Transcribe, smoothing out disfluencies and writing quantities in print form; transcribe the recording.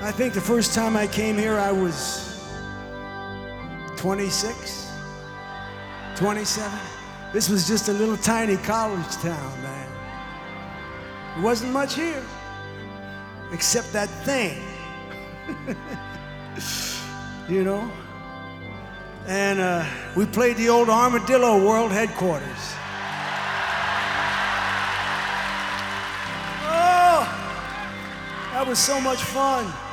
I think the first time I came here, I was 26, 27. This was just a little tiny college town, man. There wasn't much here, except that thing, you know? And we played the old Armadillo World Headquarters. Oh, that was so much fun.